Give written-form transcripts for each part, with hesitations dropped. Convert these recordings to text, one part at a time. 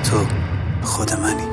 تو خود منی.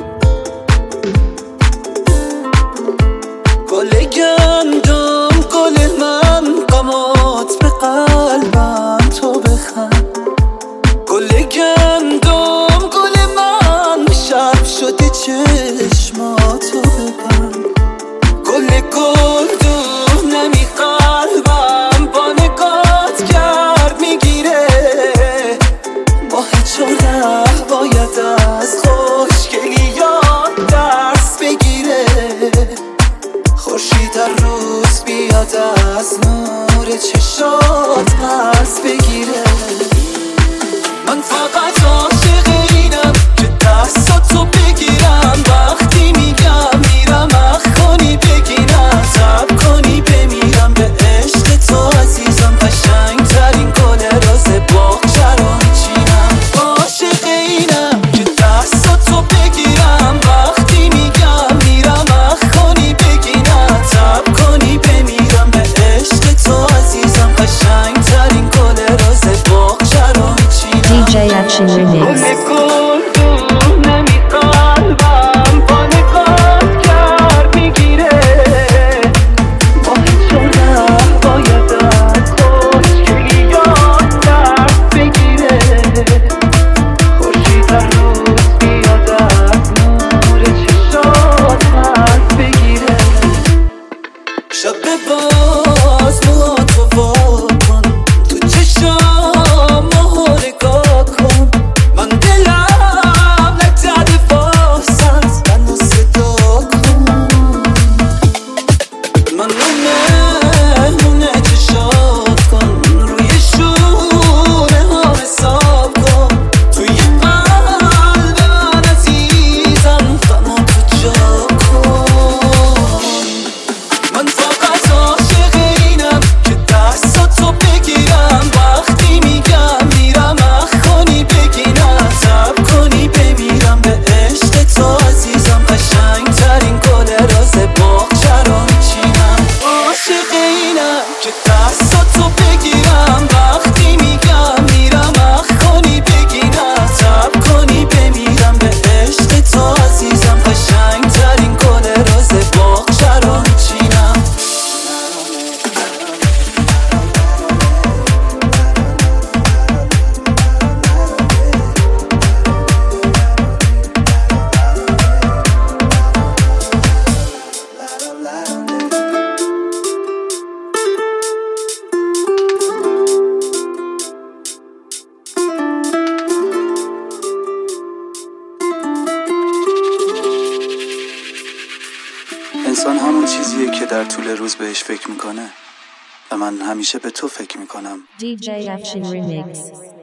گل گندم گل من قامت به قلبم تو بخند. گل گندم گل من شب شده چشماتو ببند. گل گلدون نمی قلبم با نگات گرد میگیره. ماه چوله باید از خوشگلیات درس بگیره. خورشید در روز بیاد از نور چشات پس بگیره. من فقط عاشق اینم که دستاتو بگیرم وقتی میگم میرم اخ کنی بگی نه تب کنی بمیرم به عشق تو عزیزم. قشنگ ترین گل راز باغچه رو میچینم. عاشق اینم که دستاتو بگیرم وقتی میگم میرم اخ کنی بگی نه تب کنی بمیرم به عشق تو عزیزم. قشنگ ترین گل راز باغچه رو میچینم. DJ Action Remix. انسان همون چیزیه که در طول روز بهش فکر میکنه و من همیشه به تو فکر میکنم. DJ Action Remix.